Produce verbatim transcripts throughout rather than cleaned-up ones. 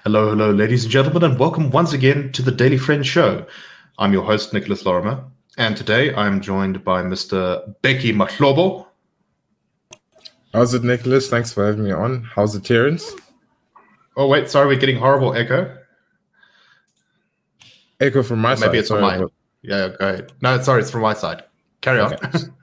Hello, hello, ladies and gentlemen, and welcome once again to the Daily Friend Show. I'm your host, Nicholas Lorimer, and today I'm joined by Mister Becky Mahlobo. How's it, Nicholas? Thanks for having me on. How's it, Terence? Oh, wait, sorry, we're getting horrible echo. Echo from my Maybe side. Maybe it's sorry, from mine. but... Yeah, go ahead. No, sorry, it's from my side. Carry okay. on.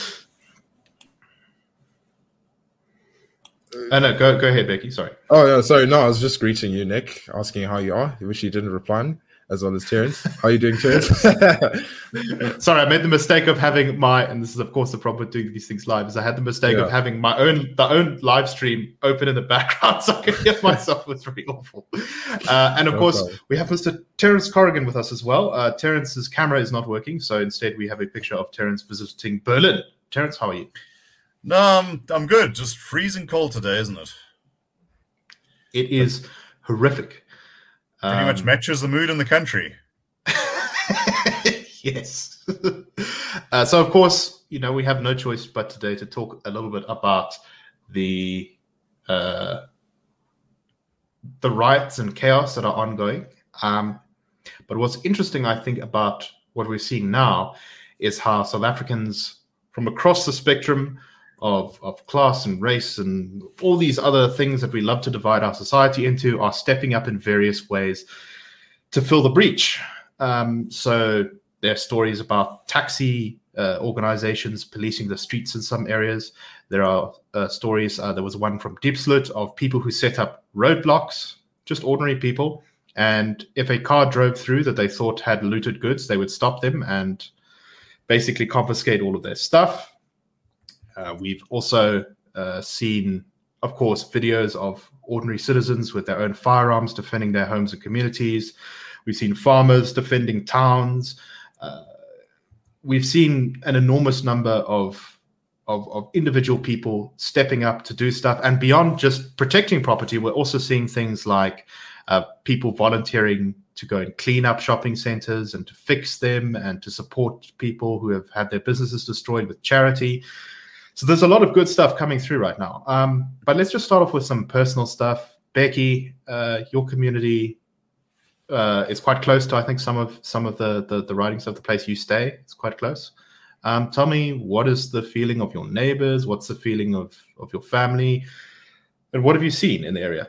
Oh, no, go go ahead, Becky. Sorry. Oh, yeah, sorry. No, I was just greeting you, Nick, asking how you are. I wish you didn't reply, as well as Terence. How are you doing, Terence? Sorry, I made the mistake of having my, and this is, of course, the problem with doing these things live, is I had the mistake yeah. of having my own the own live stream open in the background so I could hear myself. It was really awful. Uh, and, of no course, problem. We have Mister Terence Corrigan with us as well. Uh, Terence's camera is not working, so instead we have a picture of Terence visiting Berlin. Terence, how are you? No, I'm, I'm good. Just freezing cold today, isn't it? It is horrific. Pretty um, much matches the mood in the country. Yes. uh, so, of course, you know, we have no choice but today to talk a little bit about the uh, the riots and chaos that are ongoing. Um, but what's interesting, I think, about what we're seeing now is how South Africans from across the spectrum Of, of class and race and all these other things that we love to divide our society into are stepping up in various ways to fill the breach. Um, so there are stories about taxi uh, organizations policing the streets in some areas. There are uh, stories, uh, there was one from Diepsloot of people who set up roadblocks, just ordinary people. And if a car drove through that they thought had looted goods, they would stop them and basically confiscate all of their stuff. Uh, we've also uh, seen, of course, videos of ordinary citizens with their own firearms defending their homes and communities. We've seen farmers defending towns. Uh, we've seen an enormous number of, of, of individual people stepping up to do stuff. And beyond just protecting property, we're also seeing things like uh, people volunteering to go and clean up shopping centers and to fix them and to support people who have had their businesses destroyed with charity. So there's a lot of good stuff coming through right now. Um, but let's just start off with some personal stuff. Becky, uh, your community uh, is quite close to, I think, some of some of the, the the writings of the place you stay. It's quite close. Um, tell me, what is the feeling of your neighbors? What's the feeling of, of your family? And what have you seen in the area?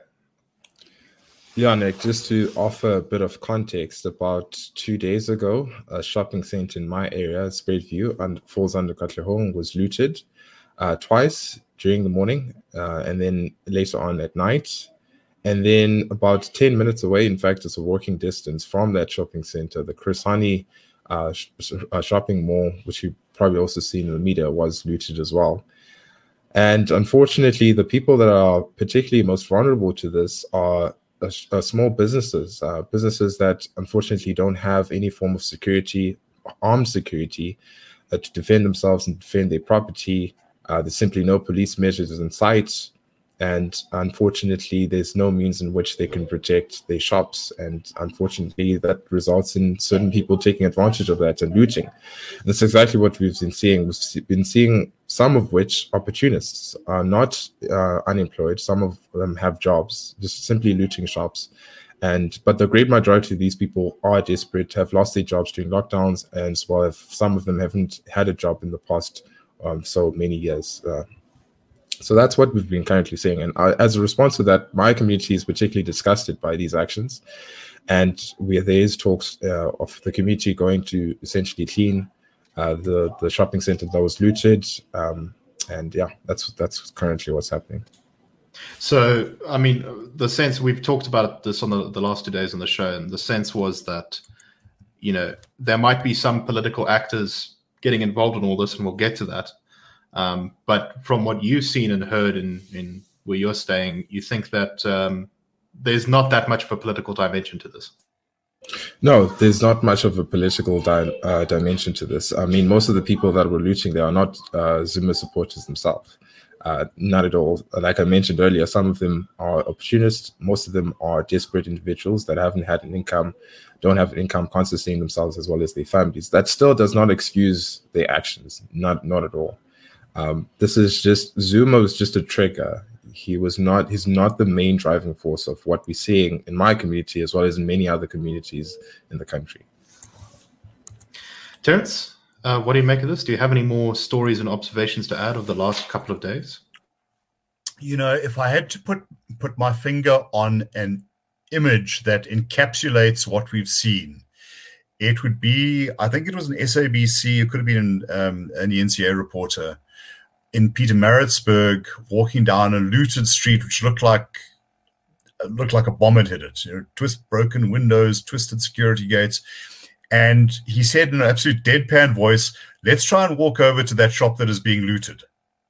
Yeah, Nick, just to offer a bit of context, about two days ago, a shopping center in my area, Spreadview, and falls under Katlehong, was looted. Uh, twice during the morning uh, and then later on at night. And then about ten minutes away, in fact, it's a walking distance from that shopping center, the Chris Hani uh, sh- uh, shopping mall, which you've probably also seen in the media, was looted as well. And unfortunately, the people that are particularly most vulnerable to this are uh, uh, small businesses, uh, businesses that unfortunately don't have any form of security, armed security, uh, to defend themselves and defend their property. Uh, there's simply no police measures in sight, and unfortunately, there's no means in which they can protect their shops, and unfortunately, that results in certain people taking advantage of that and looting. And that's exactly what we've been seeing. We've been seeing some of which opportunists are not uh, unemployed. Some of them have jobs, just simply looting shops. And but the great majority of these people are desperate, have lost their jobs during lockdowns, and as well as some of them haven't had a job in the past Um, so many years. Uh, so that's what we've been currently seeing. And uh, as a response to that, my community is particularly disgusted by these actions. And we, there is talks uh, of the community going to essentially clean uh, the, the shopping center that was looted. Um, and yeah, that's that's currently what's happening. So, I mean, the sense, we've talked about this on the, the last two days on the show, and the sense was that, you know, there might be some political actors getting involved in all this, and we'll get to that. Um, but from what you've seen and heard in, in where you're staying, you think that um, there's not that much of a political dimension to this? No, there's not much of a political di- uh, dimension to this. I mean, most of the people that were looting, they are not uh, Zuma supporters themselves. Uh, not at all. Like I mentioned earlier, some of them are opportunists. Most of them are desperate individuals that haven't had an income, don't have an income, can't sustain themselves as well as their families. That still does not excuse their actions. Not, not at all. Um, this is just, Zuma was just a trigger. He was not. He's not the main driving force of what we're seeing in my community, as well as in many other communities in the country. Terence, uh, what do you make of this? Do you have any more stories and observations to add of the last couple of days? You know, if I had to put put my finger on an image that encapsulates what we've seen, it would be, I think it was an S A B C, it could have been an, um, an E N C A reporter in Pietermaritzburg walking down a looted street which looked like looked like a bomb had hit it. You know, twist, broken windows, twisted security gates. And he said in an absolute deadpan voice, let's try and walk over to that shop that is being looted.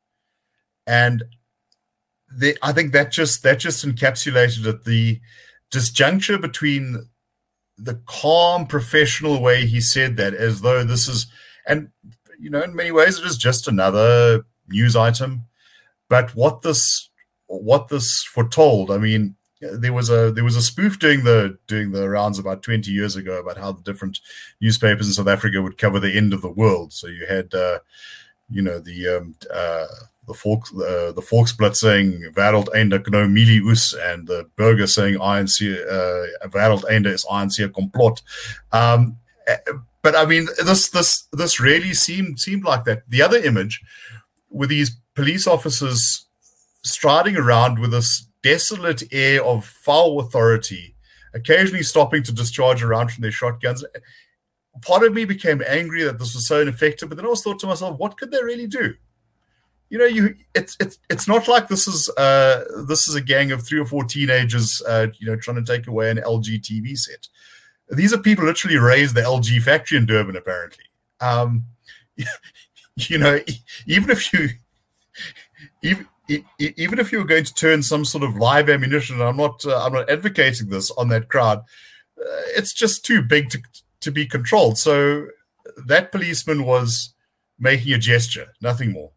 And they, I think that just that just encapsulated it, the disjuncture between the calm, professional way he said that, as though this is, and you know, in many ways, it is just another news item. But what this, what this foretold, I mean, there was a there was a spoof doing the doing the rounds about twenty years ago about how the different newspapers in South Africa would cover the end of the world. So you had, uh, you know, the um, uh, the Volk, uh, the Volksblad saying "Wêreld einde no milie oes," and the Burger saying "I N C uh, Wêreld einde is I N C complot." Um, but I mean, this this this really seemed seemed like that. The other image with these police officers striding around with this desolate air of foul authority, occasionally stopping to discharge a round from their shotguns. Part of me became angry that this was so ineffective, but then I also thought to myself, what could they really do? You know, you it's it's it's not like this is uh, this is a gang of three or four teenagers, uh, you know, trying to take away an L G T V set. These are people literally raised the L G factory in Durban, apparently. Um, you know, even if you even even if you were going to turn some sort of live ammunition, and I'm not uh, I'm not advocating this on that crowd, uh, it's just too big to to be controlled. So that policeman was making a gesture, nothing more.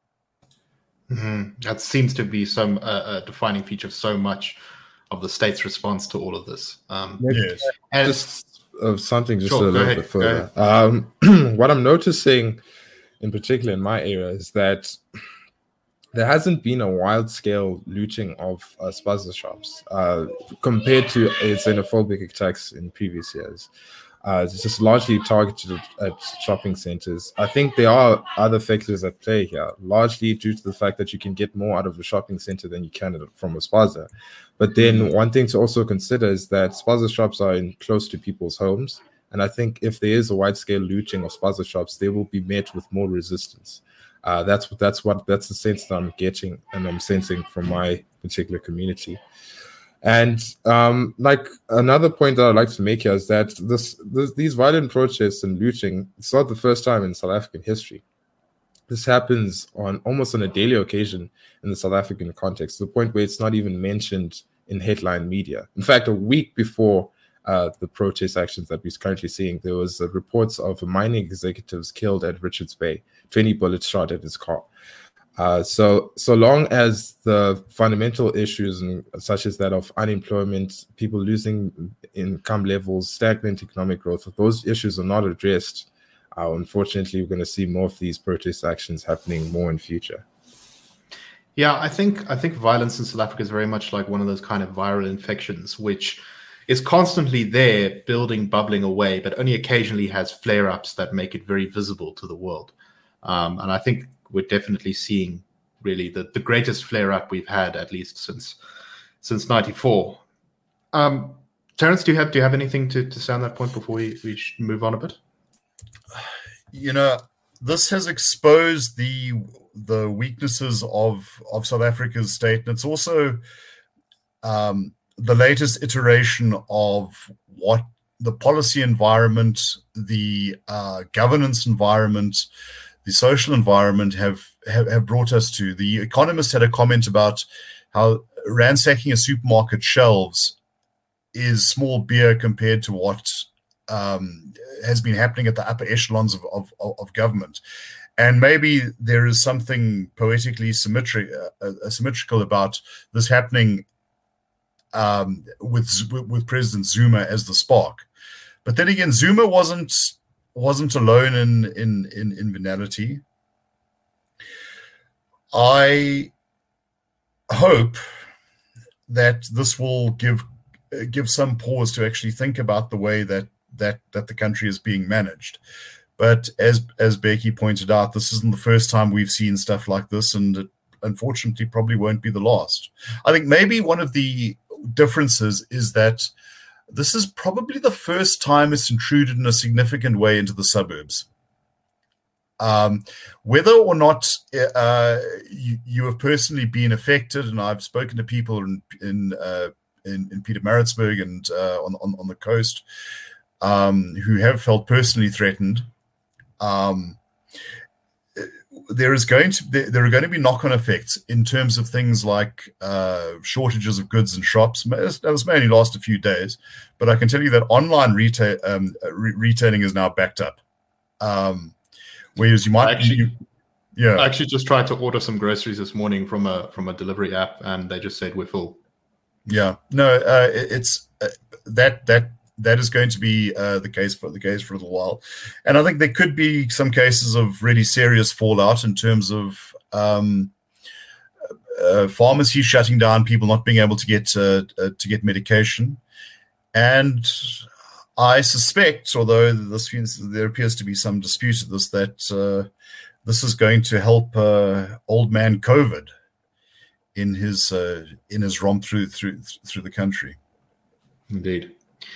Mm-hmm. That seems to be some uh, a defining feature of so much of the state's response to all of this. Um, yes, and just uh, something just sure, a little ahead, bit further. Um, what I'm noticing, in particular in my area, is that there hasn't been a wide-scale looting of uh, spaza shops uh, compared to a xenophobic attacks in previous years. Uh, it's just largely targeted at, at shopping centers. I think there are other factors at play here, largely due to the fact that you can get more out of a shopping center than you can from a spaza. But then one thing to also consider is that spaza shops are in close to people's homes. And I think if there is a wide-scale looting of spaza shops, they will be met with more resistance. Uh, that's what that's what that's the sense that I'm getting and I'm sensing from my particular community. And um, like another point that I'd like to make here is that this, this these violent protests and looting, it's not the first time in South African history. This happens on almost on a daily occasion in the South African context, to the point where it's not even mentioned in headline media. In fact, a week before uh, the protest actions that we're currently seeing, there was uh, reports of mining executives killed at Richards Bay, twenty bullets shot at his car. Uh, so, so long as the fundamental issues, and such as that of unemployment, people losing income levels, stagnant economic growth, if those issues are not addressed, uh, unfortunately, we're going to see more of these protest actions happening more in future. Yeah, I think I think violence in South Africa is very much like one of those kind of viral infections, which is constantly there, building, bubbling away, but only occasionally has flare-ups that make it very visible to the world. Um, and I think we're definitely seeing really the, the greatest flare-up we've had, at least since since ninety-four. Um, Terence, do you have do you have anything to, to say on that point before we, we move on a bit? You know, this has exposed the the weaknesses of of South Africa's state, and it's also um, the latest iteration of what the policy environment, the uh, governance environment, the social environment have, have, have brought us to. The Economist had a comment about how ransacking a supermarket shelves is small beer compared to what um, has been happening at the upper echelons of, of, of government. And maybe there is something poetically symmetric, uh, uh, symmetrical about this happening um, with with President Zuma as the spark. But then again, Zuma wasn't wasn't alone in in in, in venality. I hope that this will give uh, give some pause to actually think about the way that that that the country is being managed. But as as Becky pointed out, this isn't the first time we've seen stuff like this, and it unfortunately probably won't be the last. I think maybe one of the differences is that this is probably the first time it's intruded in a significant way into the suburbs. Um, whether or not uh, you, you have personally been affected, and I've spoken to people in in uh, in, in Pietermaritzburg and uh, on, on on the coast um, who have felt personally threatened. Um, there is going to there, there are going to be knock-on effects in terms of things like uh, shortages of goods in shops. This may only last a few days, but I can tell you that online retail um, re- retailing is now backed up. Um, whereas you might actually, you, yeah, I actually just tried to order some groceries this morning from a from a delivery app, and they just said we're full. Yeah, no, uh, it, it's uh, that that. That is going to be uh, the case for the case for a little while, and I think there could be some cases of really serious fallout in terms of um, uh, pharmacies shutting down, people not being able to get uh, uh, to get medication, and I suspect, although this there appears to be some dispute at this, that uh, this is going to help uh, old man COVID in his uh, in his romp through through through the country. Indeed.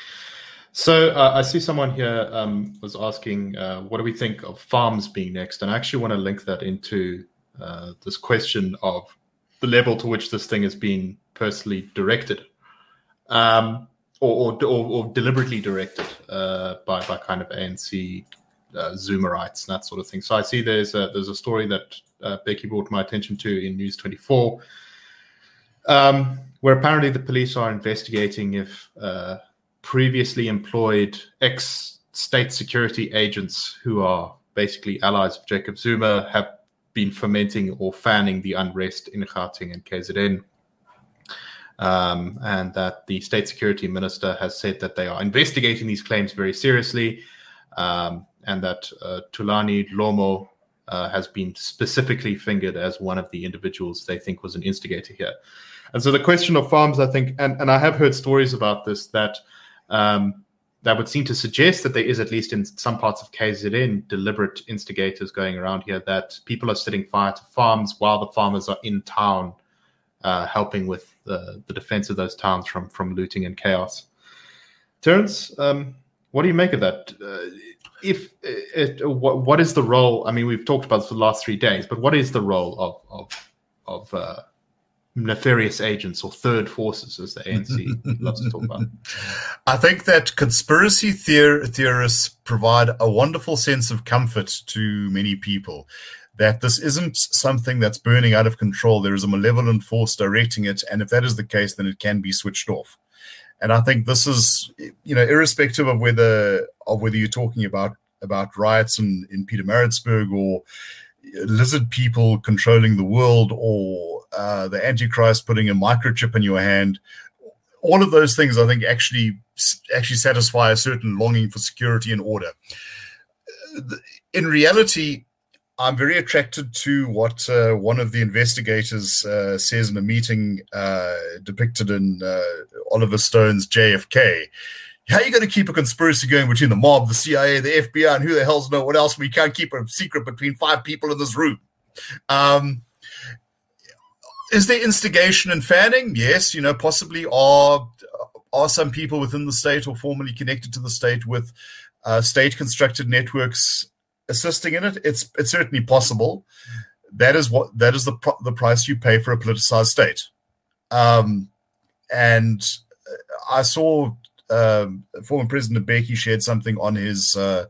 So uh, I see someone here um, was asking, uh, what do we think of farms being next? And I actually want to link that into uh, this question of the level to which this thing is being personally directed, um, or, or, or, or deliberately directed uh, by by kind of A N C uh, Zoomerites and that sort of thing. So I see there's a, there's a story that uh, Becky brought my attention to in News twenty-four, um, where apparently the police are investigating if uh, previously employed ex-state security agents who are basically allies of Jacob Zuma have been fomenting or fanning the unrest in Gauteng and K Z N. Um, and that the state security minister has said that they are investigating these claims very seriously, um, and that uh, Thulani Lomo uh, has been specifically fingered as one of the individuals they think was an instigator here. And so the question of farms, I think, and, and I have heard stories about this, that Um, that would seem to suggest that there is, at least in some parts of K Z N, deliberate instigators going around here, that people are setting fire to farms while the farmers are in town, uh, helping with the, the defense of those towns from, from looting and chaos. Terence, um, what do you make of that? Uh, if it, what, what is the role? I mean, we've talked about this for the last three days, but what is the role of of, of uh, nefarious agents or third forces, as the A N C loves to talk about? I think that conspiracy theor- theorists provide a wonderful sense of comfort to many people, that this isn't something that's burning out of control. There is a malevolent force directing it, and if that is the case, then it can be switched off. And I think this is, you know, irrespective of whether of whether you're talking about about riots in, in Pietermaritzburg, or lizard people controlling the world, or uh, the Antichrist putting a microchip in your hand. All of those things, I think, actually actually satisfy a certain longing for security and order. In reality, I'm very attracted to what uh, one of the investigators uh, says in a meeting uh, depicted in uh, Oliver Stone's J F K. How are you going to keep a conspiracy going between the mob, the C I A, the F B I, and who the hell's know what else? We can't keep a secret between five people in this room. Um, is there instigation and fanning? Yes, you know, possibly are are some people within the state or formerly connected to the state with uh, state-constructed networks assisting in it? It's it's certainly possible. That is what that is the pr- the price you pay for a politicized state. Um, and I saw. Um, former President Mbeki shared something on his uh,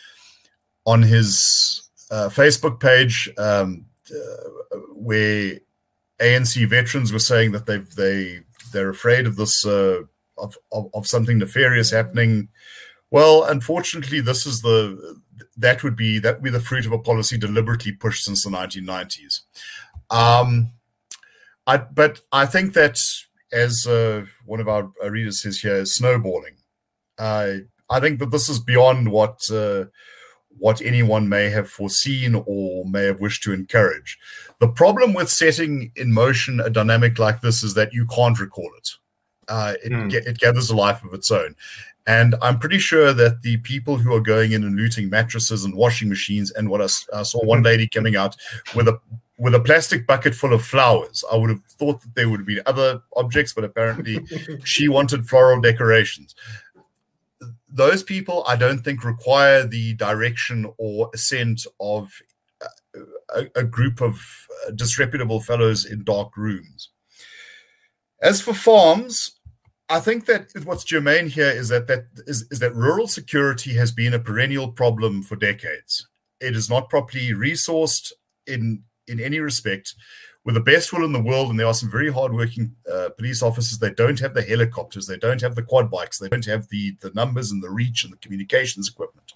on his uh, Facebook page um, uh, where A N C veterans were saying that they they they're afraid of this uh, of, of of something nefarious happening. Well, unfortunately, this is the that would be that would be the fruit of a policy deliberately pushed since the nineteen nineties. Um, I but I think that, as uh, one of our readers says here, is snowballing. Uh, I think that this is beyond what uh, what anyone may have foreseen or may have wished to encourage. The problem with setting in motion a dynamic like this is that you can't recall it. Uh, it, mm. it gathers a life of its own. And I'm pretty sure that the people who are going in and looting mattresses and washing machines, and what I, I saw one lady coming out with a with a plastic bucket full of flowers. I would have thought that there would be other objects, but apparently she wanted floral decorations. Those people, I don't think, require the direction or assent of a, a group of disreputable fellows in dark rooms. As for farms, I think that what's germane here is that that is, is that rural security has been a perennial problem for decades. It is not properly resourced in in any respect. With the best will in the world, and there are some very hardworking uh, police officers, they don't have the helicopters, they don't have the quad bikes, they don't have the, the numbers and the reach and the communications equipment.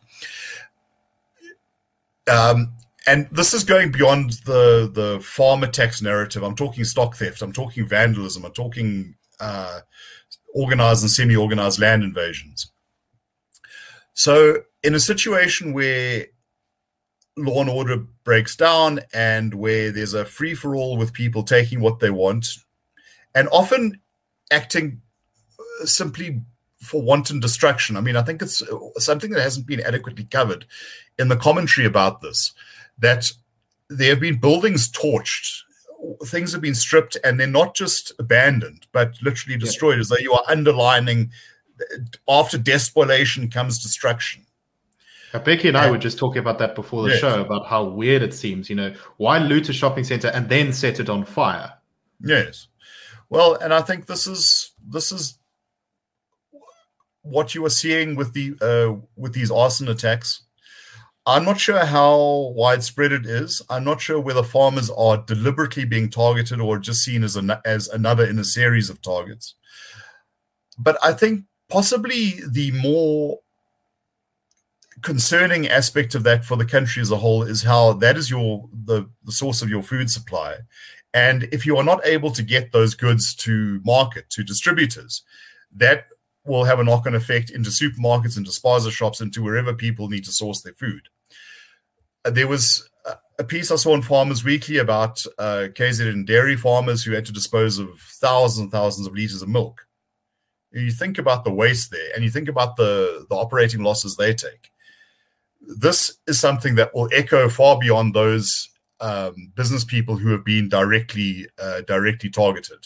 Um, and this is going beyond the, the farmer tax narrative. I'm talking stock theft, I'm talking vandalism, I'm talking uh, organized and semi-organized land invasions. So in a situation where law and order breaks down and where there's a free-for-all with people taking what they want and often acting simply for wanton destruction. I mean, I think it's something that hasn't been adequately covered in the commentary about this, that there have been buildings torched, things have been stripped, and they're not just abandoned, but literally destroyed, yeah. as though you are underlining after despoliation comes destruction. Now, Becky and I were just talking about that before the yes. show, about how weird it seems. You know, why loot a shopping center and then set it on fire? Yes. Well, and I think this is this is what you are seeing with the uh, with these arson attacks. I'm not sure how widespread it is. I'm not sure whether farmers are deliberately being targeted or just seen as an, as another in a series of targets. But I think possibly the more concerning aspect of that for the country as a whole is how that is your the, the source of your food supply. And if you are not able to get those goods to market, to distributors, that will have a knock-on effect into supermarkets, into spaza shops, into wherever people need to source their food. Uh, there was a piece I saw in Farmers Weekly about uh, K Z N dairy farmers who had to dispose of thousands and thousands of liters of milk. You think about the waste there, and you think about the, the operating losses they take. This is something that will echo far beyond those um, business people who have been directly uh, directly targeted.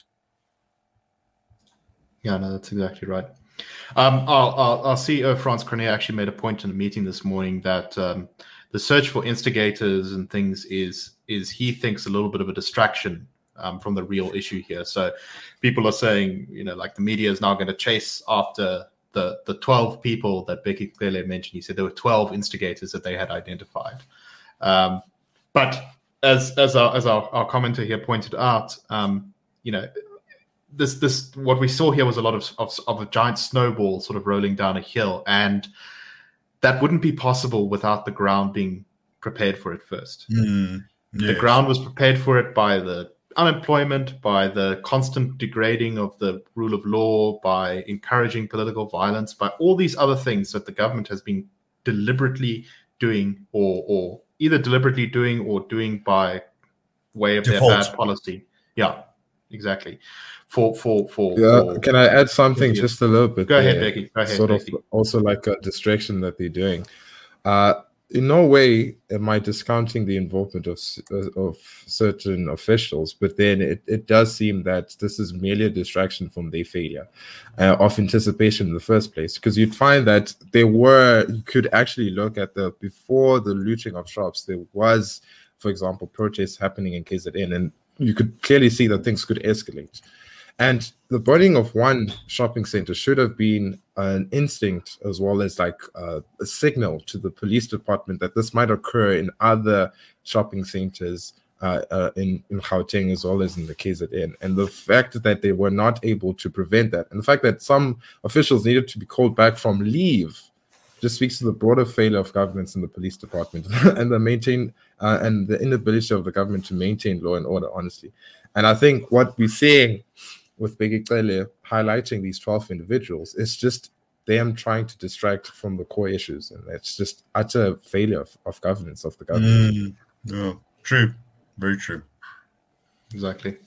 Yeah, no, that's exactly right. Um, our, our, our C E O, Frans Cronje, actually made a point in a meeting this morning that um, the search for instigators and things is, is he thinks, a little bit of a distraction um, from the real issue here. So people are saying, you know, like the media is now going to chase after the the twelve people that Becky Cele mentioned. He said there were twelve instigators that they had identified. Um, but as as our as our, our commenter here pointed out, um, you know, this this what we saw here was a lot of, of of a giant snowball sort of rolling down a hill, and that wouldn't be possible without the ground being prepared for it first. Mm, yes. The ground was prepared for it by the unemployment, by the constant degrading of the rule of law, by encouraging political violence, by all these other things that the government has been deliberately doing, or or either deliberately doing or doing by way of Default. Their bad policy. Yeah, exactly. For for for yeah, for, can I add something for just a little bit? Go ahead, Becky. Go ahead, sort Becky. of also like a distraction that they're doing. Uh, in no way am I discounting the involvement of of certain officials, but then it, it does seem that this is merely a distraction from their failure uh, of anticipation in the first place. Because you'd find that there were, you could actually look at the, before the looting of shops, there was, for example, protests happening in K Z N, and you could clearly see that things could escalate. And the burning of one shopping center should have been an instinct, as well as like uh, a signal to the police department that this might occur in other shopping centers uh, uh, in, in Gauteng, as well as in the K Z N. And the fact that they were not able to prevent that, and the fact that some officials needed to be called back from leave, just speaks to the broader failure of governments in the police department and the maintain uh, and the inability of the government to maintain law and order, honestly. And I think what we're seeing with Becky Cele highlighting these twelve individuals is just them trying to distract from the core issues, and it's just utter failure of, of governance of the government. Mm, no, true, very true. Exactly.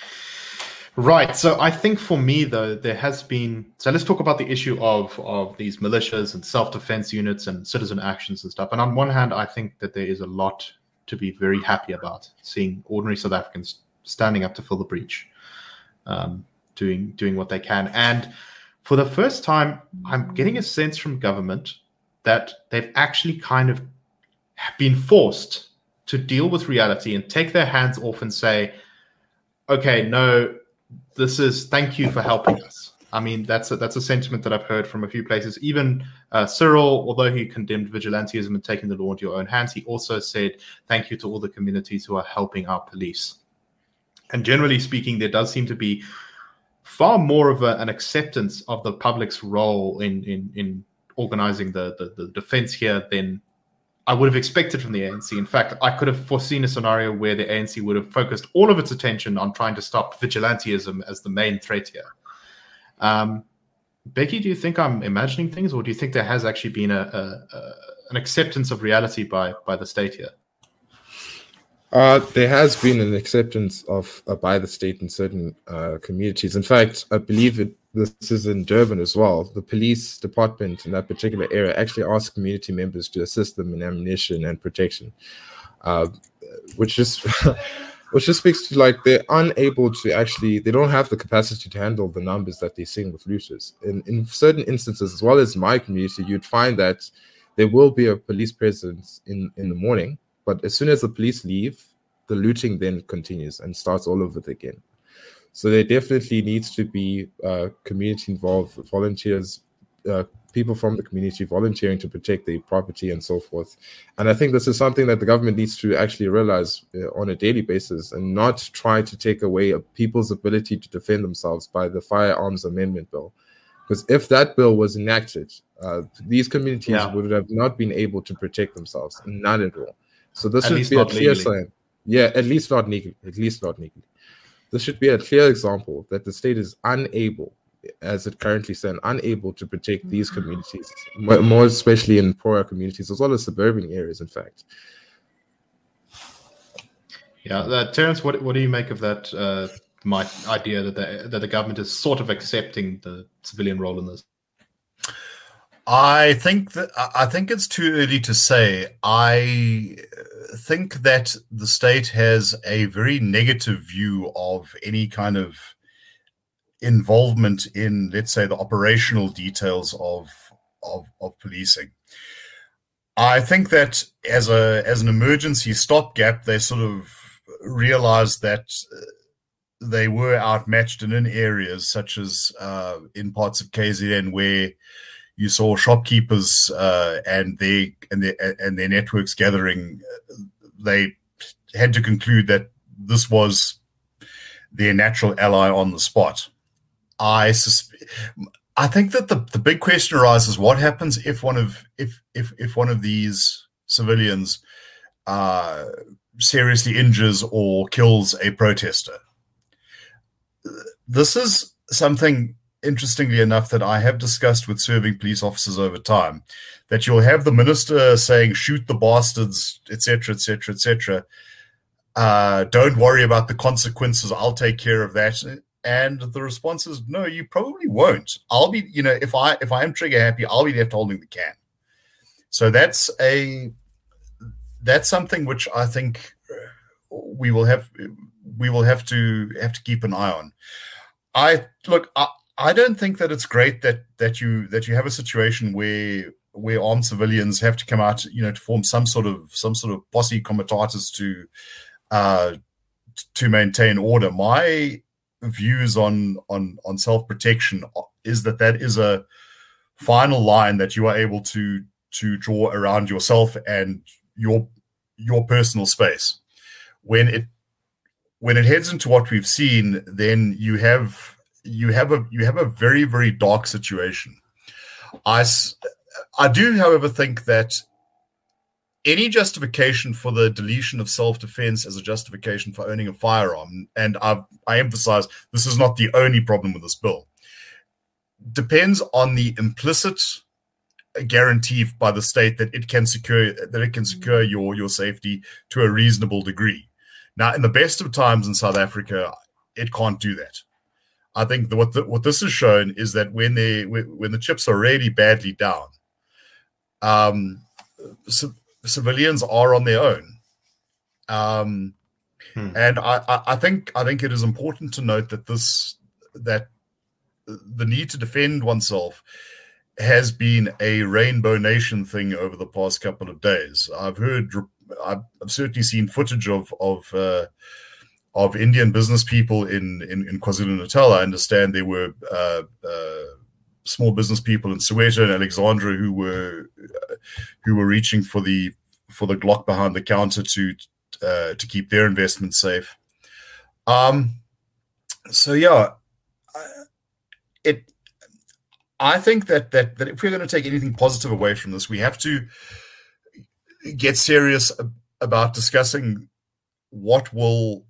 Right. So I think for me, though, there has been. So let's talk about the issue of of these militias and self-defense units and citizen actions and stuff. And on one hand, I think that there is a lot to be very happy about, seeing ordinary South Africans standing up to fill the breach, um, doing doing what they can. And for the first time, I'm getting a sense from government that they've actually kind of been forced to deal with reality and take their hands off and say, okay, no, this is thank you for helping us. I mean, that's a, that's a sentiment that I've heard from a few places. Even uh, Cyril, although he condemned vigilantism and taking the law into your own hands, he also said thank you to all the communities who are helping our police. And generally speaking, there does seem to be far more of a, an acceptance of the public's role in in, in organizing the, the, the defense here than I would have expected from the A N C. In fact, I could have foreseen a scenario where the A N C would have focused all of its attention on trying to stop vigilantism as the main threat here. Um, Becky, do you think I'm imagining things, or do you think there has actually been a, a, a an acceptance of reality by by the state here? Uh, there has been an acceptance of uh, by the state in certain uh, communities. In fact, I believe it, this is in Durban as well. The police department in that particular area actually asked community members to assist them in ammunition and protection, uh, which is which just speaks to like they're unable to actually, they don't have the capacity to handle the numbers that they're seeing with looters. In in certain instances, as well as my community, you'd find that there will be a police presence in in the morning. But as soon as the police leave, the looting then continues and starts all over again. So there definitely needs to be uh, community involved, volunteers, uh, people from the community volunteering to protect their property and so forth. And I think this is something that the government needs to actually realize uh, on a daily basis, and not try to take away people's ability to defend themselves by the Firearms Amendment Bill. Because if that bill was enacted, uh, these communities yeah. would have not been able to protect themselves, none at all. So this at should be a clear sign. Yeah, at least not legally. At least not legally. This should be a clear example that the state is unable, as it currently stands, unable to protect these communities, more especially in poorer communities, as well as suburban areas, in fact. Yeah, uh, Terence, what what do you make of that uh, my idea that the, that the government is sort of accepting the civilian role in this? I think that I think it's too early to say. I think that the state has a very negative view of any kind of involvement in, let's say, the operational details of of, of policing. I think that as a as an emergency stopgap, they sort of realized that they were outmatched in, in areas such as uh, in parts of K Z N where you saw shopkeepers uh, and they and their and their networks gathering. They had to conclude that this was their natural ally on the spot. I suspe- I think that the, the big question arises: what happens if one of if if if one of these civilians uh, seriously injures or kills a protester? This is something, interestingly enough, that I have discussed with serving police officers over time, that you'll have the minister saying, shoot the bastards, et cetera, et cetera, et cetera. Uh, don't worry about the consequences. I'll take care of that. And the response is, no, you probably won't. I'll be, you know, if I, if I am trigger happy, I'll be left holding the can. So that's a, that's something which I think we will have, we will have to have to keep an eye on. I look, I, I don't think that it's great that that you that you have a situation where where armed civilians have to come out, you know, to form some sort of some sort of posse comitatus to uh, to maintain order. My views on on on self-protection is that that is a final line that you are able to to draw around yourself and your your personal space. When it when it heads into what we've seen, then you have you have a you have a very, very dark situation. I, I do, however, think that any justification for the deletion of self-defense as a justification for owning a firearm, and I've, I emphasize this is not the only problem with this bill. depends on the implicit guarantee by the state that it can secure that it can secure your your safety to a reasonable degree. Now, in the best of times in South Africa, it can't do that. I think that what the, what this has shown is that when they when the chips are really badly down, um, c- civilians are on their own. Um, hmm. And I, I, I think I think it is important to note that this that the need to defend oneself has been a Rainbow Nation thing over the past couple of days. I've heard, I've certainly seen footage of of uh, of Indian business people in in, in KwaZulu-Natal. I understand there were uh, uh, small business people in Soweto and Alexandra who were uh, who were reaching for the for the Glock behind the counter to uh, to keep their investments safe. Um. So yeah, it. I think that, that that if we're going to take anything positive away from this, we have to get serious about discussing what will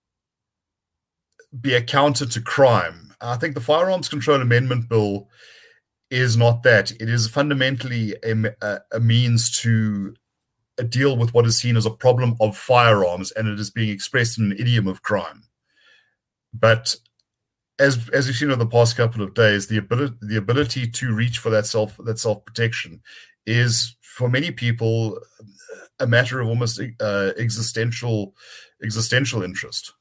be a counter to crime. I think the Firearms Control Amendment Bill is not that. It is fundamentally a, a means to deal with what is seen as a problem of firearms, and it is being expressed in an idiom of crime. But As as we've seen over the past couple of days, the ability the ability to reach for that self that self protection is for many people a matter of almost uh, existential existential interest.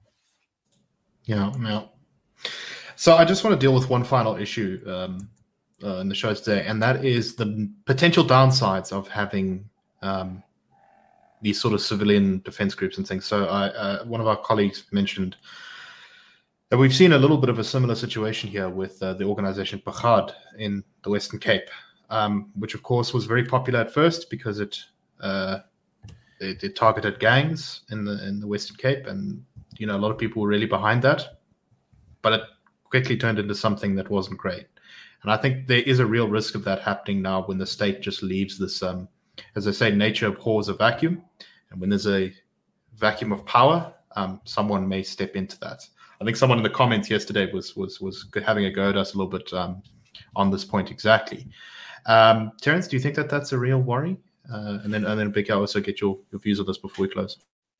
Yeah, yeah. So I just want to deal with one final issue um, uh, in the show today, and that is the potential downsides of having um, these sort of civilian defense groups and things. So I, uh, one of our colleagues mentioned. We've seen a little bit of a similar situation here with uh, the organization Pagad in the Western Cape, um, which of course was very popular at first because it, uh, it it targeted gangs in the in the Western Cape, and you know a lot of people were really behind that, but it quickly turned into something that wasn't great. And I think there is a real risk of that happening now when the state just leaves this, um, as I say, nature abhors a vacuum, and when there's a vacuum of power, um, someone may step into that. I think someone in the comments yesterday was was was having a go at us a little bit um, on this point exactly. Um, Terence, do you think that that's a real worry? Uh, and then and then Big, I'll also get your, your views on this before we close.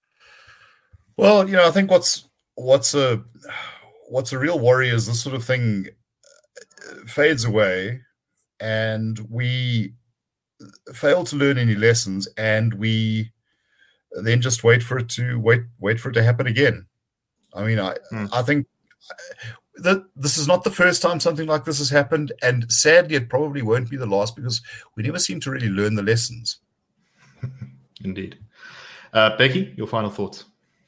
Well, you know, I think what's what's a what's a real worry is this sort of thing fades away, and we fail to learn any lessons, and we then just wait for it to wait wait for it to happen again. I mean, I hmm. I think that this is not the first time something like this has happened, and sadly, it probably won't be the last because we never seem to really learn the lessons. Indeed. Uh, Becky, your final thoughts?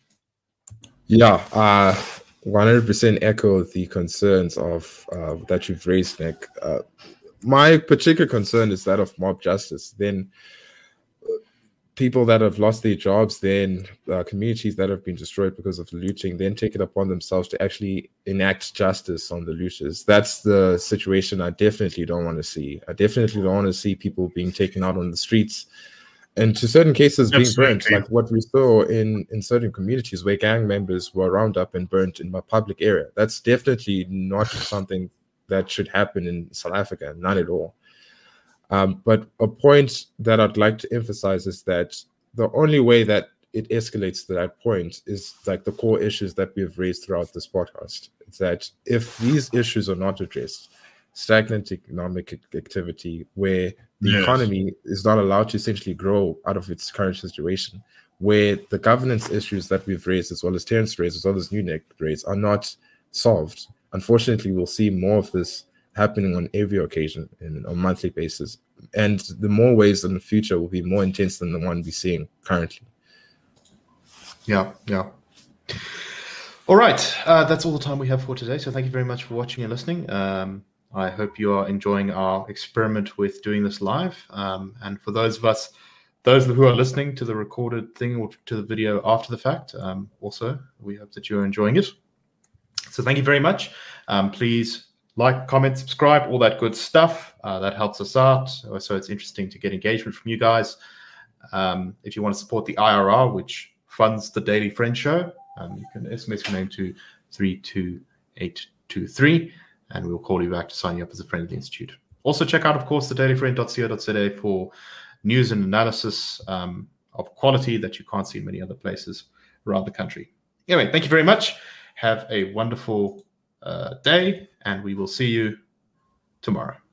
Yeah, uh, one hundred percent echo the concerns of uh, that you've raised, Nick. Uh, my particular concern is that of mob justice. Then people that have lost their jobs, then uh, communities that have been destroyed because of looting, then take it upon themselves to actually enact justice on the looters. That's the situation I definitely don't want to see. I definitely don't want to see people being taken out on the streets, and to certain cases being burnt, like what we saw in, in certain communities where gang members were rounded up and burnt in a public area. That's definitely not something that should happen in South Africa, not at all. Um, but a point that I'd like to emphasize is that the only way that it escalates to that point is like the core issues that we've raised throughout this podcast. It's that if these issues are not addressed, stagnant economic activity where the yes. economy is not allowed to essentially grow out of its current situation, where the governance issues that we've raised, as well as Terence raised, as well as New raised, are not solved, unfortunately, we'll see more of this happening on every occasion and on a monthly basis. And the more ways in the future will be more intense than the one we're seeing currently. Yeah, yeah. All right. Uh, that's all the time we have for today. So thank you very much for watching and listening. Um, I hope you are enjoying our experiment with doing this live. Um, and for those of us, those who are listening to the recorded thing or to the video after the fact, um, also, we hope that you're enjoying it. So thank you very much. Um, please like, comment, subscribe, all that good stuff. Uh, that helps us out. So it's interesting to get engagement from you guys. Um, if you want to support the I R R, which funds the Daily Friend Show, um, you can S M S your name to three two eight two three. and we'll call you back to sign you up as a friend of the Institute. Also, check out, of course, the daily friend dot co dot za for news and analysis um, of quality that you can't see in many other places around the country. Anyway, thank you very much. Have a wonderful uh, day, and we will see you tomorrow.